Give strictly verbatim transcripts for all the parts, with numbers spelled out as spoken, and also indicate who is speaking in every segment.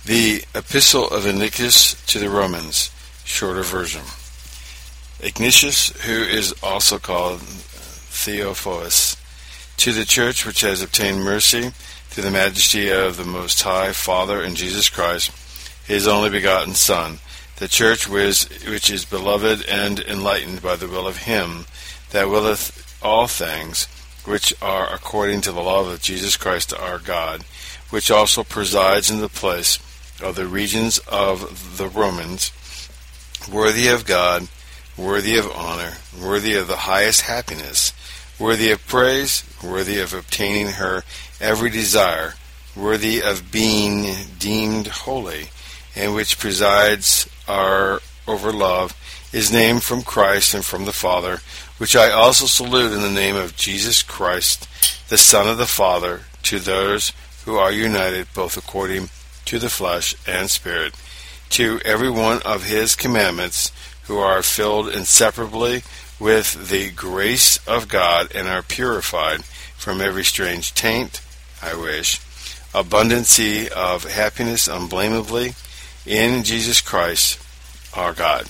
Speaker 1: The Epistle of Ignatius to the Romans, shorter version. Ignatius, who is also called Theophilus, to the church which has obtained mercy through the majesty of the Most High Father and Jesus Christ, his only begotten Son, the church which, which is beloved and enlightened by the will of him that willeth all things, which are according to the love of Jesus Christ our God, which also presides in the place of the regions of the Romans, worthy of God, worthy of honor, worthy of the highest happiness, worthy of praise, worthy of obtaining her every desire, worthy of being deemed holy, and which presides are over love, is named from Christ and from the Father, which I also salute in the name of Jesus Christ, the Son of the Father, to those who are united both according to the flesh and spirit, to every one of his commandments, who are filled inseparably with the grace of God and are purified from every strange taint, I wish, abundancy of happiness unblameably in Jesus Christ our God.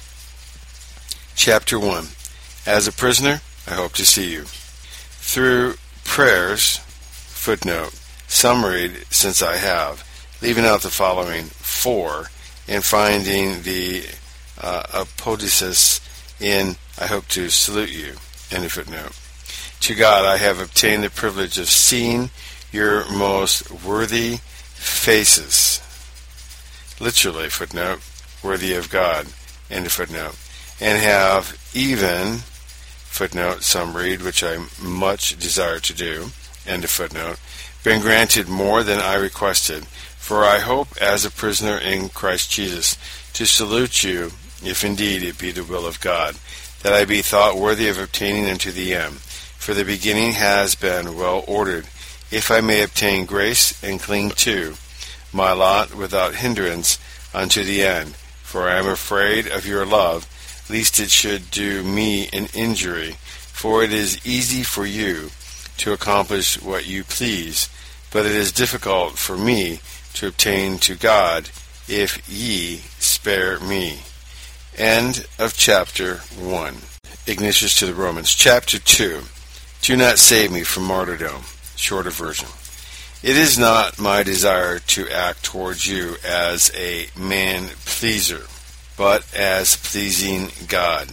Speaker 1: Chapter one. As a prisoner, I hope to see you. Through prayers, footnote, some read, since I have, leaving out the following four, and finding the uh, apodosis in I hope to salute you, end of footnote. To God I have obtained the privilege of seeing your most worthy faces. Literally, footnote, worthy of God, end of footnote. And have even, footnote, some read, which I much desire to do, end of footnote, been granted more than I requested. For I hope, as a prisoner in Christ Jesus, to salute you, if indeed it be the will of God, that I be thought worthy of obtaining unto the end. For the beginning has been well ordered, if I may obtain grace and cling to my lot without hindrance unto the end. For I am afraid of your love, lest it should do me an injury. For it is easy for you to accomplish what you please, but it is difficult for me to obtain to God, if ye spare me. End of chapter one. Ignatius to the Romans. Chapter two. Do not save me from martyrdom. Shorter version. It is not my desire to act towards you as a man-pleaser, but as pleasing God,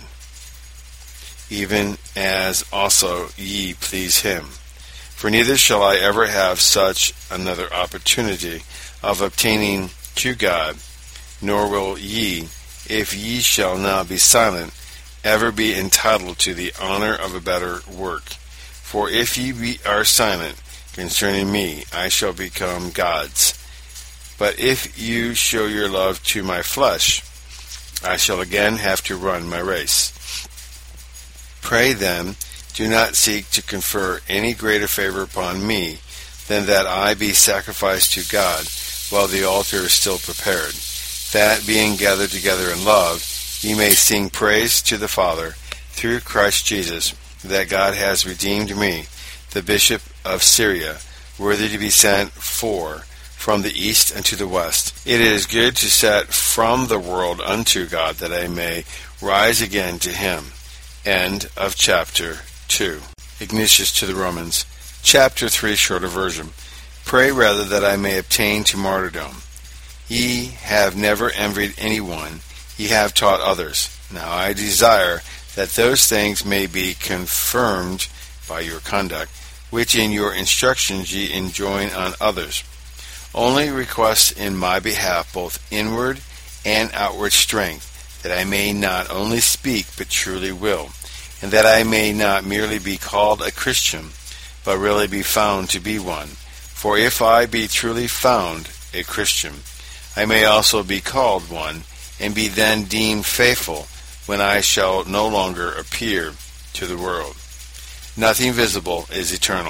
Speaker 1: even as also ye please him. For neither shall I ever have such another opportunity of obtaining to God, nor will ye, if ye shall now be silent, ever be entitled to the honor of a better work. For if ye be, are silent concerning me, I shall become God's. But if you show your love to my flesh, I shall again have to run my race. Pray then, do not seek to confer any greater favor upon me than that I be sacrificed to God while the altar is still prepared, that being gathered together in love, ye may sing praise to the Father through Christ Jesus, that God has redeemed me, the bishop of Syria, worthy to be sent for from the east and to the west. It is good to set from the world unto God, that I may rise again to him. End of chapter two. Ignatius to the Romans. Chapter three, shorter version. Pray rather that I may obtain to martyrdom. Ye have never envied anyone, ye have taught others. Now I desire that those things may be confirmed by your conduct, which in your instructions ye enjoin on others. Only request in my behalf both inward and outward strength, that I may not only speak but truly will, and that I may not merely be called a Christian, but really be found to be one. For if I be truly found a Christian, I may also be called one, and be then deemed faithful when I shall no longer appear to the world. Nothing visible is eternal.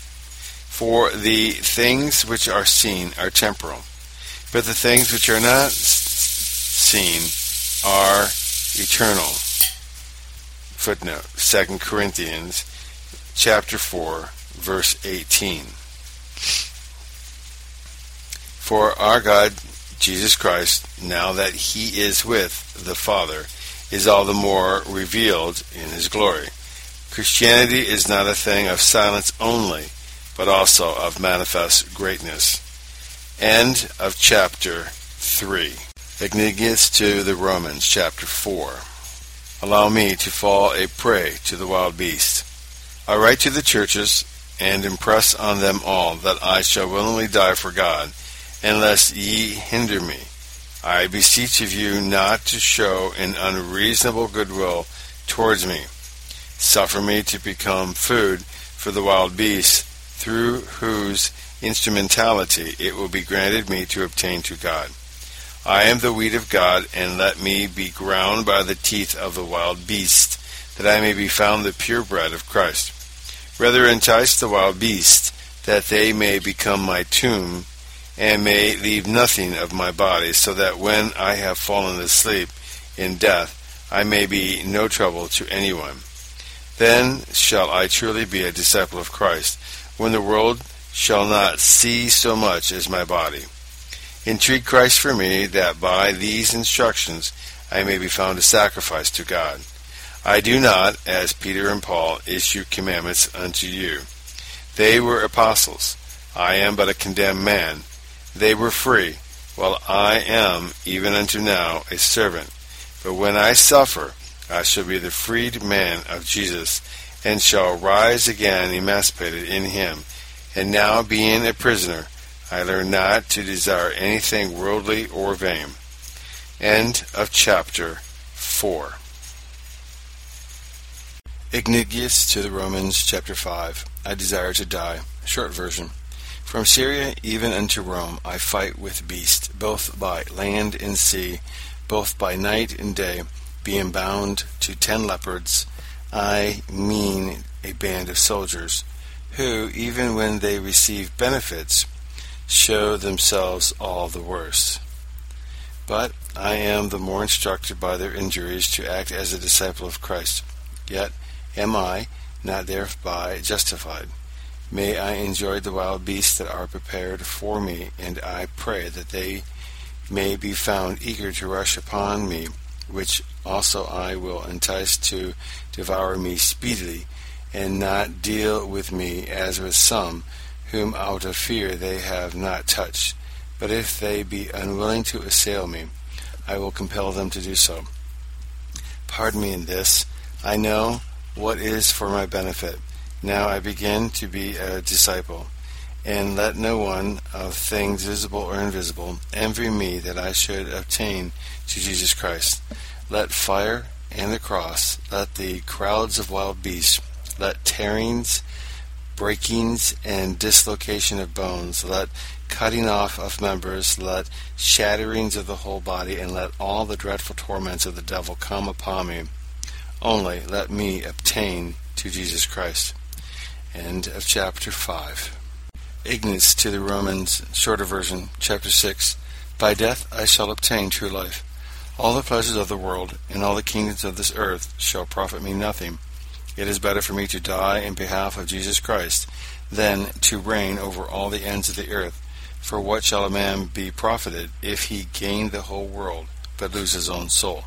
Speaker 1: For the things which are seen are temporal, but the things which are not seen are eternal. Footnote, Second Corinthians chapter four, verse eighteen. For our God Jesus Christ, now that he is with the Father, is all the more revealed in his glory. Christianity is not a thing of silence only, but also of manifest greatness. End of chapter three. Ignigius to the Romans, chapter four. Allow me to fall a prey to the wild beast. I write to the churches, and impress on them all that I shall willingly die for God, unless ye hinder me. I beseech of you not to show an unreasonable goodwill towards me. Suffer me to become food for the wild beasts, through whose instrumentality it will be granted me to obtain to God. I am the wheat of God, and let me be ground by the teeth of the wild beast, that I may be found the pure bread of Christ. Rather entice the wild beasts, that they may become my tomb, and may leave nothing of my body, so that when I have fallen asleep in death, I may be no trouble to anyone. Then shall I truly be a disciple of Christ, when the world shall not see so much as my body. Entreat Christ for me, that by these instructions I may be found a sacrifice to God. I do not, as Peter and Paul, issue commandments unto you. They were apostles. I am but a condemned man. They were free, while I am, even unto now, a servant. But when I suffer, I shall be the freed man of Jesus, and shall rise again emancipated in him. And now, being a prisoner, I learn not to desire anything worldly or vain. End of chapter four. Ignigius to the Romans, chapter five. I desire to die. Short version. From Syria even unto Rome I fight with beasts, both by land and sea, both by night and day, being bound to ten leopards, I mean a band of soldiers, who, even when they receive benefits, show themselves all the worse. But I am the more instructed by their injuries to act as a disciple of Christ. Yet am I not thereby justified. May I enjoy the wild beasts that are prepared for me, and I pray that they may be found eager to rush upon me, which also I will entice to devour me speedily, and not deal with me as with some, whom out of fear they have not touched. But if they be unwilling to assail me, I will compel them to do so. Pardon me in this. I know what is for my benefit. Now I begin to be a disciple. And let no one of things visible or invisible envy me that I should obtain to Jesus Christ. Let fire and the cross, let the crowds of wild beasts, let tearings, breakings, and dislocation of bones, let cutting off of members, let shatterings of the whole body, and let all the dreadful torments of the devil come upon me. Only let me obtain to Jesus Christ. End of chapter five. Ignis to the Romans, shorter version, chapter six. By death I shall obtain true life. All the pleasures of the world and all the kingdoms of this earth shall profit me nothing. It is better for me to die in behalf of Jesus Christ than to reign over all the ends of the earth. For what shall a man be profited if he gain the whole world, but lose his own soul?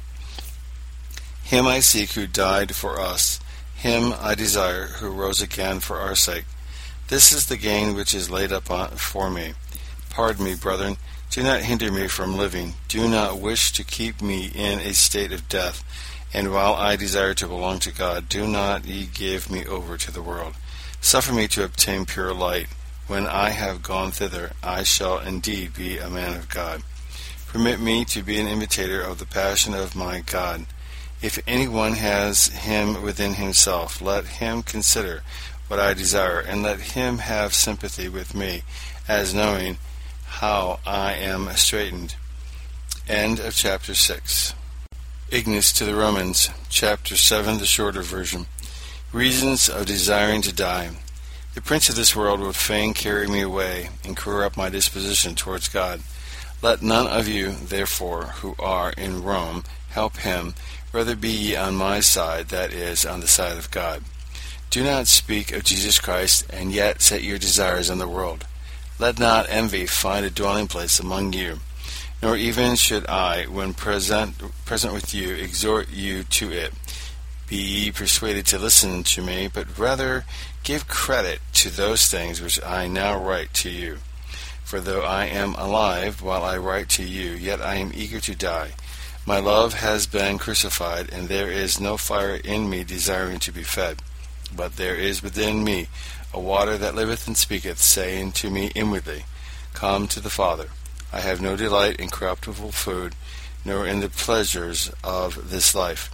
Speaker 1: Him I seek who died for us. Him I desire who rose again for our sake. This is the gain which is laid up for me. Pardon me, brethren. Do not hinder me from living. Do not wish to keep me in a state of death. And while I desire to belong to God, do not ye give me over to the world. Suffer me to obtain pure light. When I have gone thither, I shall indeed be a man of God. Permit me to be an imitator of the passion of my God. If anyone has him within himself, let him consider what I desire, and let him have sympathy with me, as knowing how I am straitened. End of chapter six. Ignis to the Romans, chapter seven, the shorter version. Reasons of desiring to die. The prince of this world would fain carry me away, and corrupt my disposition towards God. Let none of you, therefore, who are in Rome, help him. Rather be ye on my side, that is, on the side of God. Do not speak of Jesus Christ, and yet set your desires on the world. Let not envy find a dwelling place among you. nor even should I, when present present with you, exhort you to it. Be ye persuaded to listen to me, but rather give credit to those things which I now write to you. For though I am alive while I write to you, yet I am eager to die. My love has been crucified, and there is no fire in me desiring to be fed. But there is within me a water that liveth and speaketh, saying to me inwardly, Come to the Father. I have no delight in corruptible food, nor in the pleasures of this life.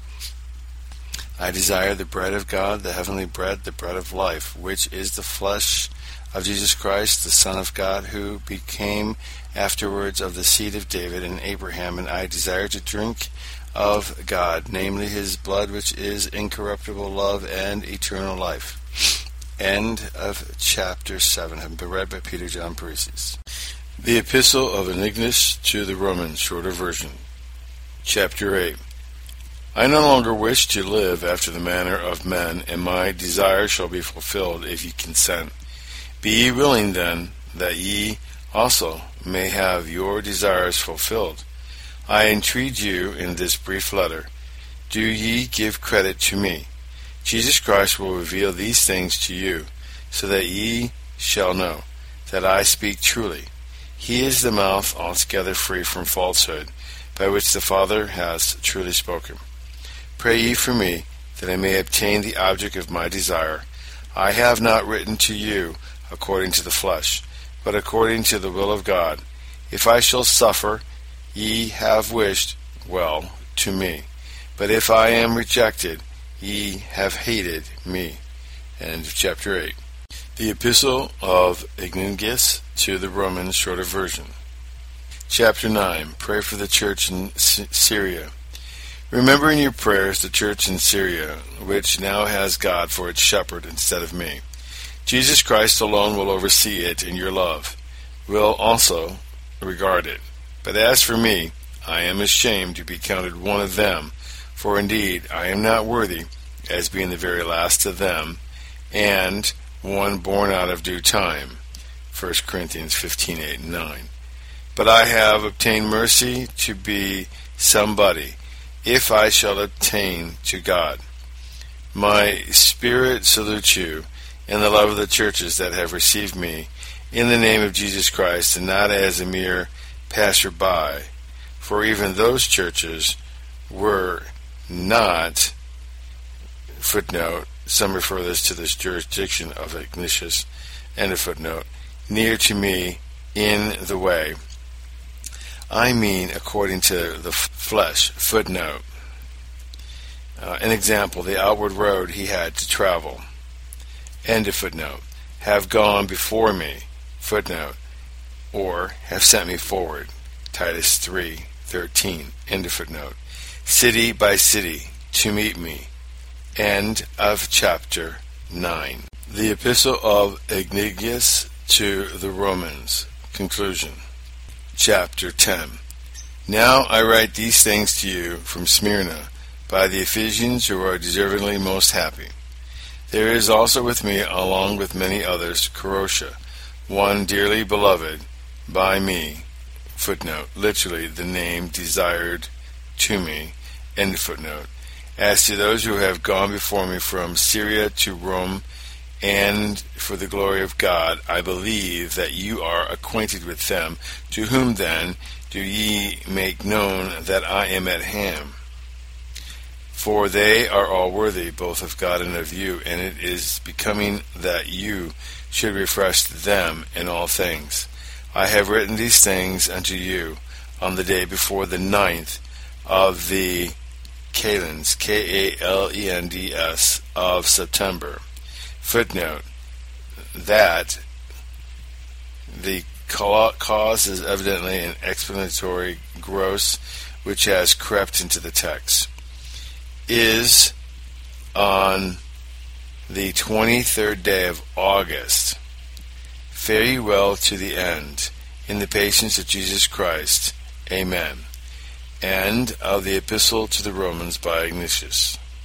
Speaker 1: I desire the bread of God, the heavenly bread, the bread of life, which is the flesh of Jesus Christ, the Son of God, who became afterwards of the seed of David and Abraham, and I desire to drink of God, namely his blood, which is incorruptible love and eternal life. End of chapter seven. Have been read by Peter John Paresis. The Epistle of Ignatius to the Romans, shorter version. Chapter eight. I no longer wish to live after the manner of men, and my desire shall be fulfilled if ye consent. Be ye willing then, that ye also may have your desires fulfilled. I entreat you in this brief letter, do ye give credit to me. Jesus Christ will reveal these things to you, so that ye shall know that I speak truly. He is the mouth altogether free from falsehood, by which the Father has truly spoken. Pray ye for me, that I may obtain the object of my desire. I have not written to you according to the flesh, but according to the will of God. If I shall suffer, ye have wished well to me. But if I am rejected, ye have hated me. End of chapter eight. The Epistle of Ignatius to the Romans, shorter version. Chapter nine. Pray for the church in Syria. Remember in your prayers the church in Syria, which now has God for its shepherd instead of me. Jesus Christ alone will oversee it in your love, will also regard it. But as for me, I am ashamed to be counted one of them, for indeed I am not worthy, as being the very last of them, and one born out of due time. First Corinthians fifteen, eight and nine. But I have obtained mercy to be somebody, if I shall attain to God. My spirit salutes you, in the love of the churches that have received me, in the name of Jesus Christ, and not as a mere passer-by. For even those churches were not, footnote, some refer this to this jurisdiction of Ignatius, end of footnote, near to me in the way. I mean according to the flesh, footnote. Uh, an example, the outward road he had to travel. End of footnote. Have gone before me, footnote, or have sent me forward. Titus three, thirteen, end of footnote. City by city to meet me. End of chapter nine. The Epistle of Ignatius to the Romans, conclusion. Chapter ten. Now I write these things to you from Smyrna, by the Ephesians who are deservingly most happy. There is also with me, along with many others, Chorotia, one dearly beloved by me, footnote, literally the name desired to me, end footnote. As to those who have gone before me from Syria to Rome, and for the glory of God, I believe that you are acquainted with them. To whom then do ye make known that I am at hand? For they are all worthy, both of God and of you, and it is becoming that you should refresh them in all things. I have written these things unto you on the day before the ninth of the Kalends, K A L E N D S, of September. Footnote, that the cause is evidently an explanatory gross which has crept into the text, is on the twenty-third day of August. Fare ye well to the end, in the patience of Jesus Christ. Amen. End of the Epistle to the Romans by Ignatius.